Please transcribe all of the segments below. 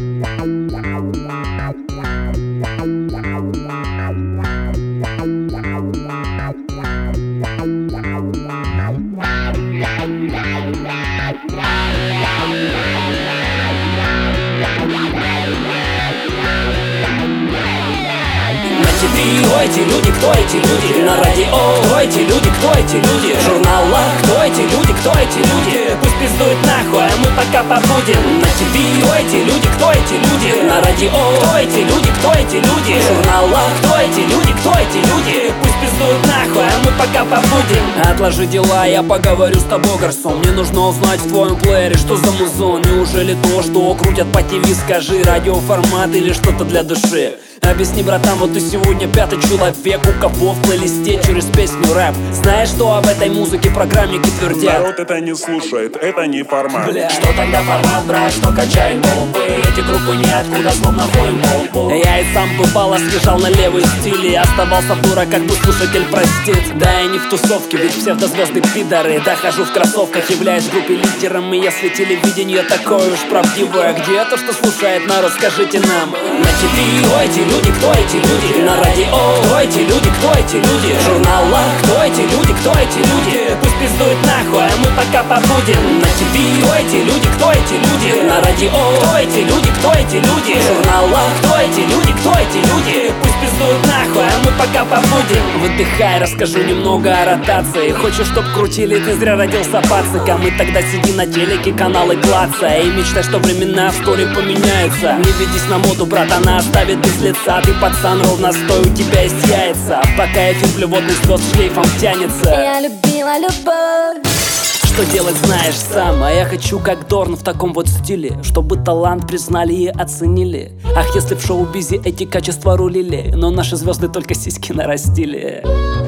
Кто эти люди, кто эти люди? На радио, кто эти люди, кто эти люди? В журналах, кто эти люди, кто эти люди? Пусть пиздуют нахуй, а мы пока побудем. На ТВ, кто эти люди, кто эти люди? На радио, кто эти люди, кто эти люди? В журналах, кто эти люди, кто эти люди? Пусть пиздуют нахуй, а мы пока побудем. Отложи дела, я поговорю с тобой, гарсон. Мне нужно узнать в твоем плеере, что за музон. Неужели то, что крутят по ТВ, скажи, радиоформат или что-то для души? Объясни, братан, вот ты сегодня пятый человек, у кого в плейлисте через песню рэп. Знаешь, что об этой музыке программники твердят? Народ это не слушает, это не формат. Бля, что тогда формат, брат, что качаем голубы? Эти группы ниоткуда, словно ходим голубу. Я и сам бывало съезжал на левый стиль и оставался дура, как бы слушатель простит. Да и не в тусовке, ведь псевдозвезды пидоры. Да хожу в кроссовках, являюсь в группе лидером. И если телевидение такое уж правдивое, где то, что слушает народ, скажите нам. На ТВ, кто эти люди, кто эти люди? На радио, кто эти люди, кто эти люди? В журналах, кто эти люди, кто эти люди? Пусть пиздуют нахуй, а мы пока побудем. На ТВ, кто эти люди, кто эти люди? На радио, кто эти люди, кто эти люди? В журналах, кто эти люди, кто эти люди? Пусть пиздуют нахуй, а мы пока побудем. Выдыхай, расскажу немного о ротации. Хочешь, чтоб крутили, ты зря родился пациком. И тогда сиди на телеке, каналы клацай. И мечтай, что времена вскоре поменяются. Не ведись на моду, брат, она оставит без лица. Ты пацан, ровно стой, у тебя есть яйца. Пока эфир блевотных звезд шлейфом тянется. Я любила любовь. Что делать знаешь сам, а я хочу как Дорн в таком вот стиле, чтобы талант признали и оценили. Ах, если в шоу-бизе эти качества рулили, но наши звезды только сиськи нарастили.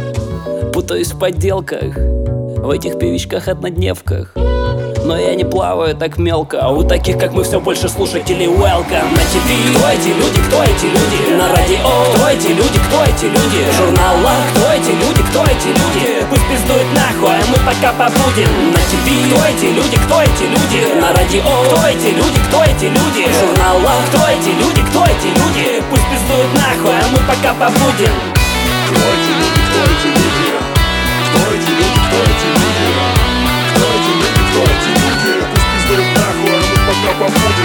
Путаюсь в подделках, в этих певичках-однодневках. Но я не плаваю так мелко, а у таких, как мы, все больше слушателей welcome. На ТВ, кто эти люди, кто эти люди? На радио, кто эти люди, кто эти люди? В журналах, кто эти люди, кто эти люди? Пусть пиздуют нахуй, а мы пока побудем. На ТВ, кто эти люди, кто эти люди? На радио, кто эти люди, кто эти люди? В журналах, кто эти люди, кто эти люди? Пусть пиздуют нахуй, а мы пока побудем. Кто эти люди, кто эти люди? Кто эти люди, кто эти люди? Кто эти люди, кто эти люди? Пусть пиздуют нахуй, а мы пока побудем.